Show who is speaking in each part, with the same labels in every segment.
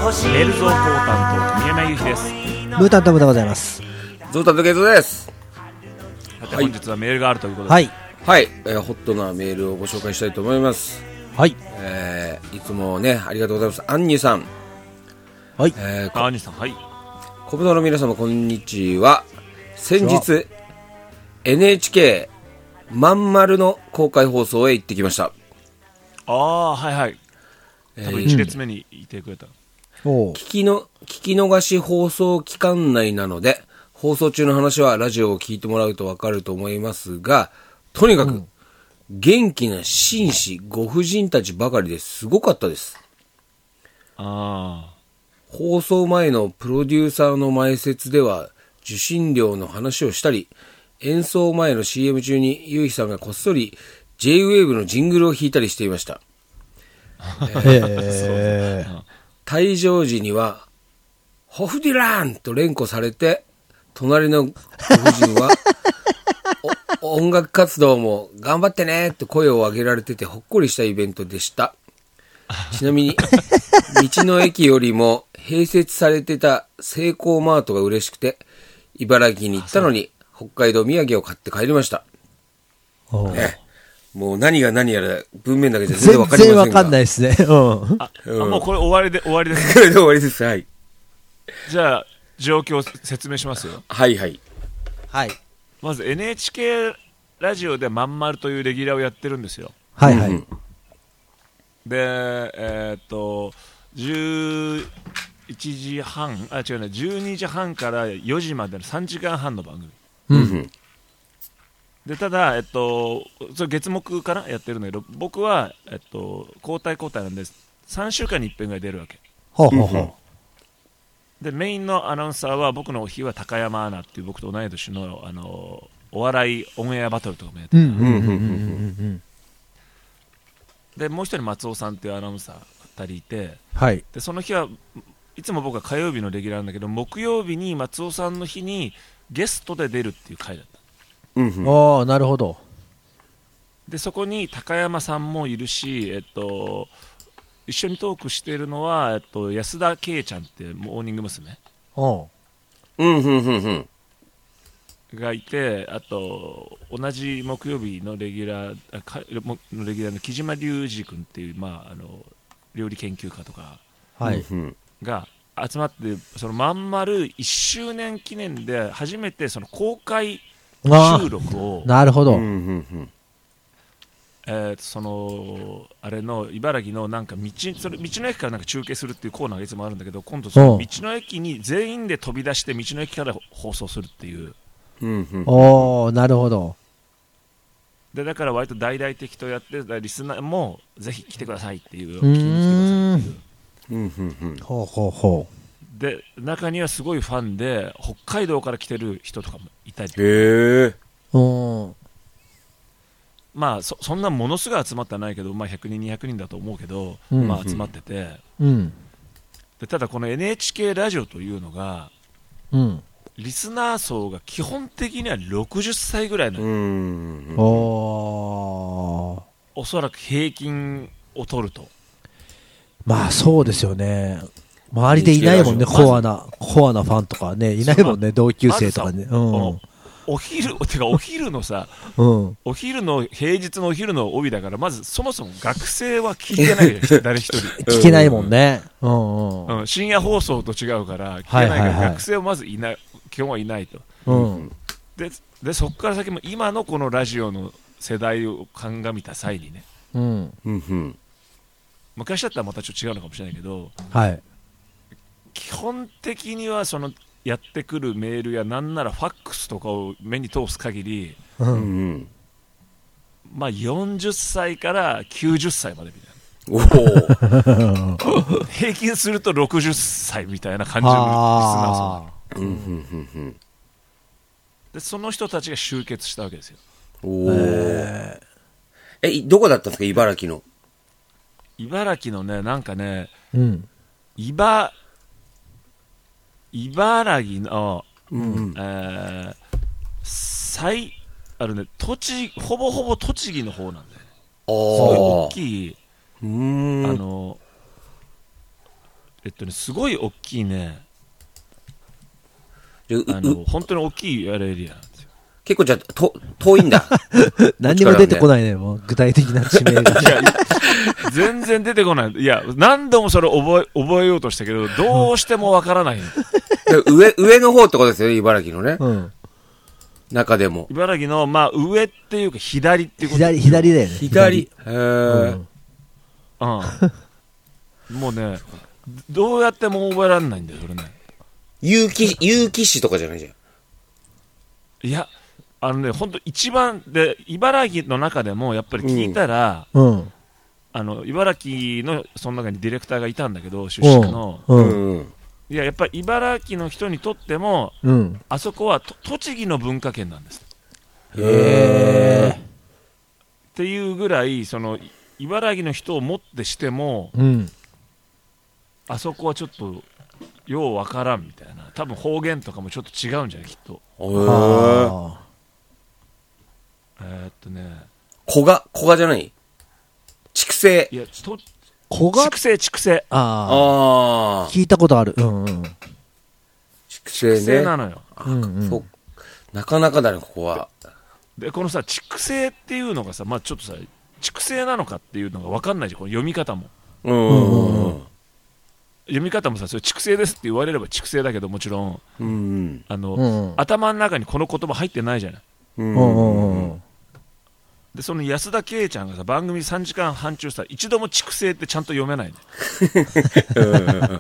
Speaker 1: メールゾーコータンと宮山由紀です。
Speaker 2: ブータンタムでございます。
Speaker 3: ゾウタンとケイトです。
Speaker 1: さて本日はメールがあるということで、
Speaker 2: はい
Speaker 3: はい、ホットなメールをご紹介したいと思います。
Speaker 2: はい
Speaker 3: いつもねありがとうございます。アンニさん、
Speaker 2: はい、
Speaker 1: アニさん、はい、
Speaker 3: 小豚の皆様こんにちは。先日 NHK まんまるの公開放送へ行ってきました。
Speaker 1: ああ、はいはい、多分1列目にいてくれた、
Speaker 2: お
Speaker 3: 聞き逃し放送期間内なので放送中の話はラジオを聞いてもらうとわかると思いますが、とにかく元気な紳士ご婦人たちばかりですごかったです。
Speaker 1: あ
Speaker 3: 放送前のプロデューサーの前説では受信料の話をしたり、演奏前の CM 中にゆうひさんがこっそり J-WAVE のジングルを弾いたりしていました。退場時にはホフディランと連呼されて、隣のご婦人は音楽活動も頑張ってねと声を上げられててほっこりしたイベントでした。ちなみに道の駅よりも併設されてたセイコーマートが嬉しくて茨城に行ったのに北海道土産を買って帰りました。もう何が何やら文面だけじゃ全然わかりませんが、
Speaker 2: 全然わかんないですね。
Speaker 1: もうこれ終わりです
Speaker 3: これで終わりです。はい。
Speaker 1: じゃあ状況を説明しますよ。
Speaker 3: はいはい。
Speaker 2: はい
Speaker 1: まず NHK ラジオでまんまるというレギュラーをやってるんですよ。
Speaker 2: はいはい。
Speaker 1: で11時半違うね12時半から4時までの3時間半の番組、でただそれ月木かなやってるんだけど、僕は交代なんで3週間に1遍ぐらい出るわけ。
Speaker 2: ほうほうほう。
Speaker 1: でメインのアナウンサーは僕の日は高山アナっていう僕と同い年のお笑いオンエアバトルとかもやってる、でもう一人松尾さんっていうアナウンサー2人いて、
Speaker 2: はい。
Speaker 1: でその日はいつも僕は火曜日のレギュラーなんだけど、木曜日に松尾さんの日にゲストで出るっていう回だった。
Speaker 2: ああ、なるほど。
Speaker 1: でそこに高山さんもいるし、一緒にトークしているのは、安田圭ちゃんってモーニング娘。がいて、あと同じ木曜日のレギュラーの木島隆二君っていう、料理研究家とかが集まって、そのまんまる1周年記念で初めてその公開収録を、
Speaker 2: なるほど。
Speaker 1: そのあれの茨城のなんか道の駅からなんか中継するっていうコーナーがいつもあるんだけど、今度その道の駅に全員で飛び出して道の駅から放送するっていう。
Speaker 2: おー、なるほど。
Speaker 1: でだから割と大々的とやってリスナーもぜひ来てくださいっていう、聞きに来てくださいっていう。
Speaker 2: ほうほうほ
Speaker 1: う。で中にはすごいファンで北海道から来てる人とかもいたり。まあそんなものすごい集まってはないけど、100人200人だと思うけど、集まってて、でただこの NHK ラジオというのが、リスナー層が基本的には60歳ぐらいの、おそらく平均を取ると。
Speaker 2: まあそうですよね。周りでいないもんね、コアなファンとかね、いないもんね、同級生とかね。
Speaker 1: お昼のさ、お昼の平日のお昼の帯だから、まずそもそも学生は聞いてないよ誰一人
Speaker 2: 聞けないもんね。
Speaker 1: 深夜放送と違うから聞けないから、学生はまずいない、基本はいないと。でそこから先も今のこのラジオの世代を鑑みた際にね、昔だったらまたちょっと違うのかもしれないけど、基本的にはそのやってくるメールやなんならファックスとかを目に通す限り、40歳から90歳までみたいな平均すると60歳みたいな感じのリスナー層で、その人たちが集結したわけですよ。
Speaker 3: どこだったんですか？茨城の
Speaker 1: ね、なんかね、茨城の、あるね、ほぼほぼ栃木の方なんだよね。すごい大きいすごい大きいね、本当に大きいエリアなんですよ。
Speaker 3: 結構じゃあ、遠いんだ。
Speaker 2: 何にも出てこないね、もう。具体的な地名が。
Speaker 1: 全然出てこない。いや、何度もそれ覚えようとしたけど、どうしてもわからない。
Speaker 3: 上の方ってことですよね、茨城のね。
Speaker 2: うん。
Speaker 3: 中でも。
Speaker 1: 茨城の、まあ、上っていうか、左っていうこと。
Speaker 2: 左だよね。
Speaker 3: 左。へー。
Speaker 1: もうね、どうやっても覚えられないんだよ、それね。
Speaker 3: 結城市とかじゃないじゃん。
Speaker 1: いや、本当一番で、茨城の中でも、やっぱり聞いたら、茨城の、その中にディレクターがいたんだけど、出身の。いや、やっぱり茨城の人にとっても、あそこは栃木の文化圏なんです。っていうぐらい、茨城の人をもってしても、あそこはちょっと、ようわからんみたいな。多分方言とかもちょっと違うんじゃない、きっと。
Speaker 3: 古賀じゃない？畜生。
Speaker 1: いや、畜生。
Speaker 2: 聞いたことある。
Speaker 3: 畜生ね。
Speaker 1: なのよ。
Speaker 3: そう。なかなかだね、ここは。
Speaker 1: で、このさ、畜生っていうのがさ、まあちょっとさ、畜生なのかっていうのが分かんないじゃん、この読み方も。読み方もさ、それ畜生ですって言われれば畜生だけど、もちろん、頭の中にこの言葉入ってないじゃない。で、その安田圭ちゃんがさ、番組3時間半中さ、一度も畜生ってちゃんと読めないの。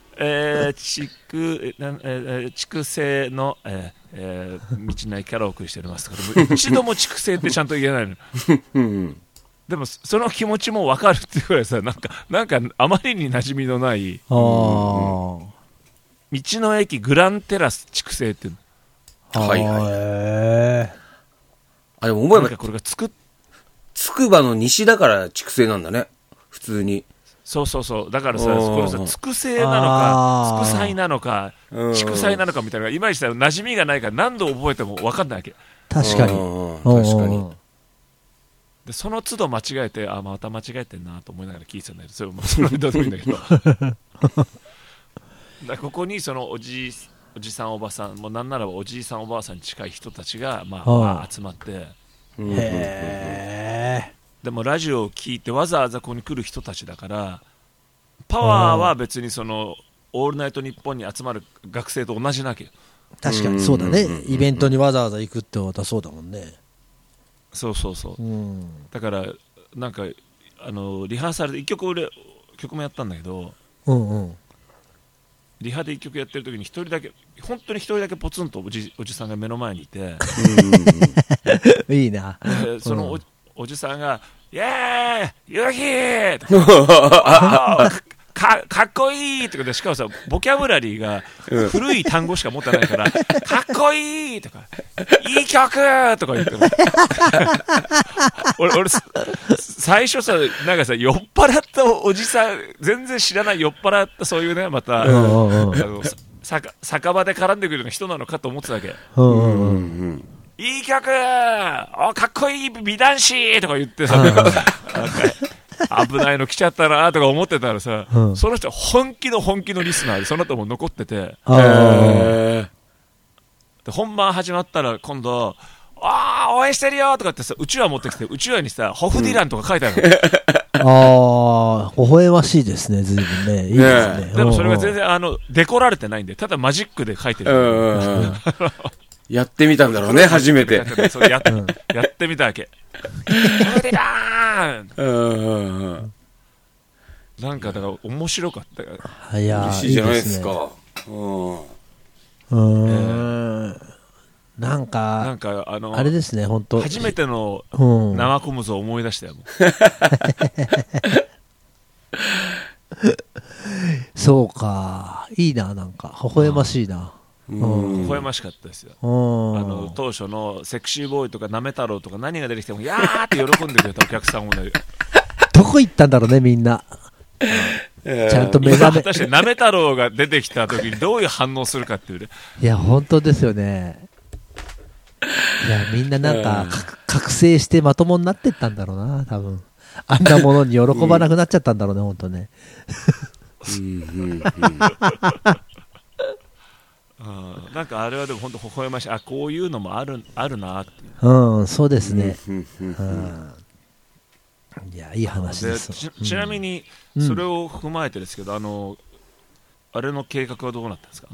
Speaker 1: 畜生の、道の駅からお送りしておりますとか、一度も畜生ってちゃんと言えないの。でもその気持ちも分かるっていうぐらいさ、なんかあまりに馴染みのない道の駅グランテラス畜生っていうの。
Speaker 3: はいはい。あ、でも思えば
Speaker 1: これがつ
Speaker 3: くばの西だから畜生なんだね、普通に。
Speaker 1: そうだからさ、これさ、畜生なのか畜祭なのか畜祭なのかみたいなのがいまいちさ、馴染みがないから何度覚えても分かんないわけ。
Speaker 2: 確かに。
Speaker 1: でその都度間違えて、また間違えてんなと思いながら聞いてたんだけど、それどうでもいいんだけどだここにそのおじさんおばさん、もうなんならおじいさんおばあさんに近い人たちが、集まって、でもラジオを聞いてわざわざここに来る人たちだから、パワーは別にオールナイトニッポンに集まる学生と同じなわけよ。
Speaker 2: 確かにそうだね。イベントにわざわざ行くってことはそうだもんね。
Speaker 1: そう、だからなんかリハーサルで1曲もやったんだけど、リハで1曲やってる時に本当に一人だけポツンとおじさんが目の前にいて
Speaker 2: いいな。
Speaker 1: そのおじさんがイエーイ夕日かっこいいってことで、しかもさ、ボキャブラリーが古い単語しか持ってないから、かっこいいとか、いい曲とか言ってる俺最初さ、なんかさ、酔っ払ったおじさん、全然知らない酔っ払ったそういうね、また酒場で絡んでくるような人なのかと思ってたわけ。いい曲、かっこいい美男子とか言ってさ、なんか危ないの来ちゃったなとか思ってたらさ、その人本気のリスナーでその後も残ってて、で本番始まったら今度応援してるよとかってさ、うちわ持ってきて、うちわにさホフディランとか書いてある
Speaker 2: の。微笑ましいですね、随分ね。いいですね。
Speaker 1: でもそれが全然デコられてないんで、ただマジックで書いてる。
Speaker 3: やってみたんだろうね、初めて。
Speaker 1: やってみたわけ。ホフディランなんかだから面白かったよ。
Speaker 3: 嬉しいじゃないですか。
Speaker 2: なんかあれですね、本当
Speaker 1: 初めての生小麦を思い出したよ。
Speaker 2: そうか、いいな、なんか微笑ましいな。
Speaker 1: 微笑ましかったですよ。当初のセクシーボーイとかなめ太郎とか何が出てきてもやーって喜んでくれたお客さんもね、
Speaker 2: どこ行ったんだろうね、みんな。ちゃんと目覚め。
Speaker 1: 果たしてなめ太郎が出てきた時にどういう反応するかっていうね。
Speaker 2: いや本当ですよね。いやみんななんか覚醒してまともになってったんだろうな、多分。あんなものに喜ばなくなっちゃったんだろうね、本当ね。
Speaker 1: なんかあれはでも本当微笑ましい。あ、こういうのもあるなっていう。
Speaker 2: うん、そうですね。いや、いい話です。
Speaker 1: ちなみに、それを踏まえてですけど、あれの計画はどうなったんですか？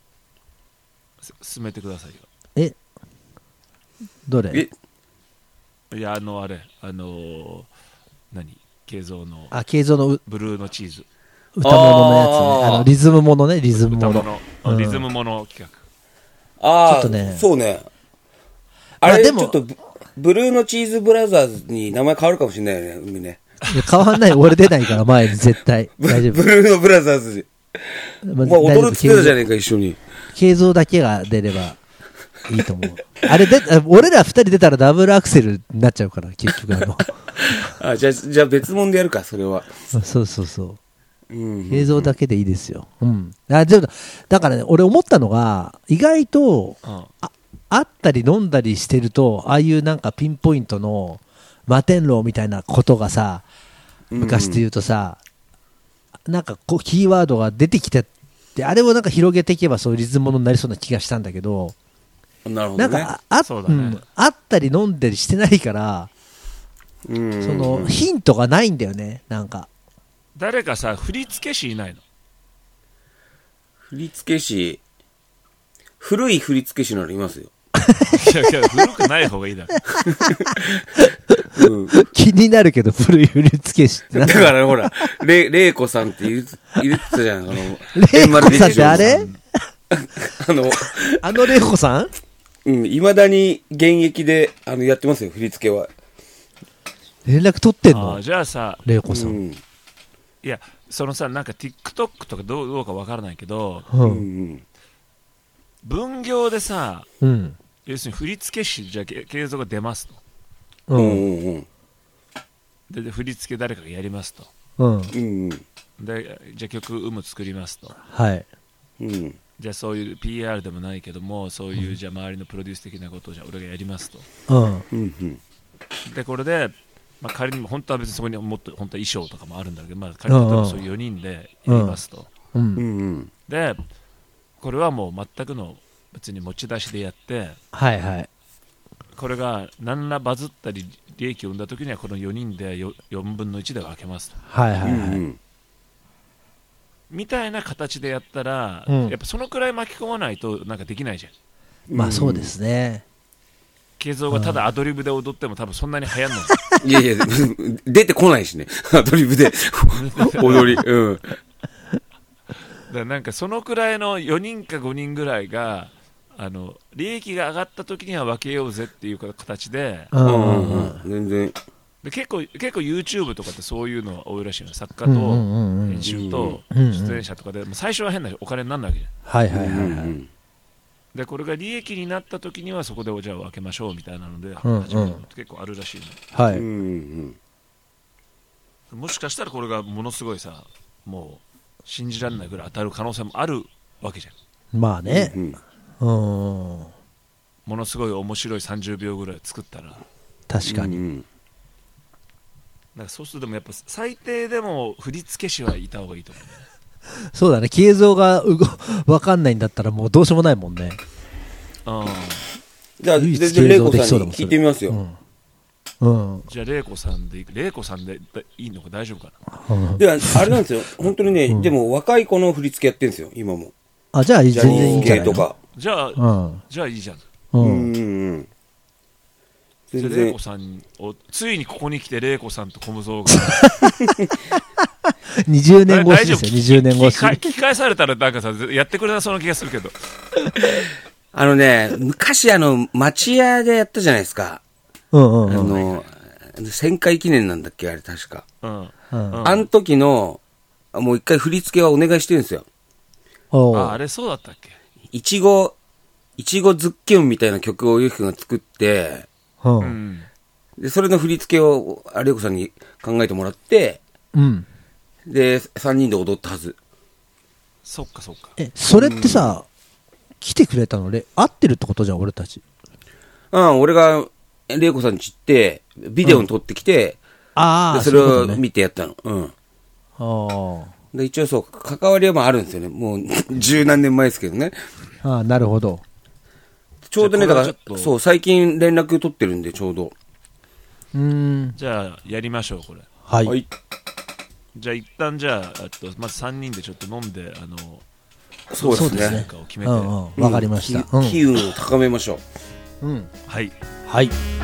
Speaker 1: 進めてくださいよ。
Speaker 2: どれ？
Speaker 1: いや、あれ、慶三の。
Speaker 2: 慶三の
Speaker 1: ブルーのチーズ。
Speaker 2: 歌物のやつね。リズムものね、リズムもの。
Speaker 1: リズムもの企
Speaker 3: 画。ちょっとね。そうね。あれ、ちょっと、ブルーのチーズブラザーズに名前変わるかもしれないよね、海ね。
Speaker 2: いや、変わんない。俺出ないから、前に絶対。大丈夫。
Speaker 3: ブルーのブラザーズに。まあ、踊るって言ってたじゃねえか、一緒に。
Speaker 2: 慶三だけが出ればいいと思う。あれ俺ら二人出たらダブルアクセルになっちゃうから、結局
Speaker 3: じゃあ別物でやるか、それは。
Speaker 2: そうそうそう。映像だけでいいですよ。だからね、俺思ったのが、意外と、会ったり飲んだりしてると、ああいうなんかピンポイントの摩天楼みたいなことがさ、昔で言うとさ、なんかこうキーワードが出てきて、あれをなんか広げていけばそういうリズムになりそうな気がしたんだけど、
Speaker 3: なるほどね。
Speaker 2: なんか会ったり飲んだりしてないから、そのヒントがないんだよね、なんか。
Speaker 1: 誰かさ、振付師いないの？
Speaker 3: 振付師、古い振付師ならいますよ。
Speaker 1: いや古くない方がいいだろ。
Speaker 2: 気になるけど、古い振付師って。
Speaker 3: だからほら、れいこさんって言ってたじゃん。
Speaker 2: れいこさんってあれ？れいこさん？
Speaker 3: 未だに現役でやってますよ、振付は。
Speaker 2: 連絡取ってんの？
Speaker 1: じゃあさ、
Speaker 2: れいこさん。
Speaker 1: いや、そのさ、なんか TikTok とかどうかわからないけど、分業でさ、要するに振付師じゃ継続が出ますと。で振り付け誰かがやりますと。でじゃあ曲作りますと。
Speaker 2: はい。
Speaker 1: じゃあそういう PR でもないけども、そういうじゃあ周りのプロデュース的なことをじゃあ俺がやりますと。でこれで、仮にも本当は別にそこにもっと本当は衣装とかもあるんだけど、仮にそういう4人でやりますと。でこれはもう全くの別に持ち出しでやって、これが何らバズったり利益を生んだ時にはこの4人で4分の1で分けますと。みたいな形でやったら、やっぱそのくらい巻き込まないとなんかできないじゃん。
Speaker 2: まあそうですね。
Speaker 1: 慶三がただアドリブで踊っても多分そんなに流行んない。
Speaker 3: いやいや、出てこないしね。アドリブで踊り。
Speaker 1: だなんかそのくらいの4人か5人ぐらいが利益が上がった時には分けようぜっていう形で、
Speaker 3: 全然
Speaker 1: で結構 YouTube とかってそういうのは多いらしいの。作家と編集と出演者とかで、最初は変なお金にならないわけじゃん。でこれが利益になった時にはそこでじゃあ分けましょうみたいなので始めるのって結構あるらしいの。もしかしたらこれがものすごいさ、もう信じられないぐらい当たる可能性もあるわけじゃん。
Speaker 2: まあね。
Speaker 1: ものすごい面白い30秒ぐらい作ったら。
Speaker 2: 確かに。
Speaker 1: なんかそうするとでもやっぱ最低でも振付師はいた方がいいと思うね。
Speaker 2: そうだね。慶三が分かんないんだったらもうどうしようもないもんね。
Speaker 3: じゃあ全然玲子さんに聞いてみますよ。
Speaker 1: じゃあ玲子さんでいいのか大丈夫かな。
Speaker 3: であれなんですよ。本当にね、でも若い子の振り付けやってるんですよ今も。
Speaker 2: じゃあ全然いいんじゃないの。
Speaker 1: じゃあいいじゃん。じゃあ玲子さんをついにここに来て玲子さんと小無双が
Speaker 2: 20年越しですよ。20年越し。
Speaker 1: 聞き返されたらなんかさやってくれなそうな気がするけど。
Speaker 3: 昔町屋でやったじゃないですか。1000回記念なんだっけあれ確か。あの時のもう一回振り付けはお願いしてるんですよ。
Speaker 1: あれそうだったっけ。
Speaker 3: いちごズッキュンみたいな曲をゆうきくんが作って、でそれの振り付けを玲子さんに考えてもらって、で3人で踊ったはず。
Speaker 1: そっかそっか。
Speaker 2: それってさ、来てくれたの合ってるってことじゃん俺たち。
Speaker 3: 俺が玲子さんち行ってビデオに撮ってきて、でそれを見てやったの。 で一応そう、関わりはあるんですよね。もう十何年前ですけどね。
Speaker 2: ああ、なるほど。
Speaker 3: ちょうどね、だから、そう、最近連絡取ってるんで、ちょうど。
Speaker 1: じゃあ、やりましょう、これ。
Speaker 2: はい。はい、
Speaker 1: じゃあ、一旦じゃあ、まず3人でちょっと飲んで、
Speaker 3: そうですね。
Speaker 1: を決めて。
Speaker 2: わかりました。
Speaker 3: 機運を高めましょ
Speaker 1: う。はい。
Speaker 2: はい。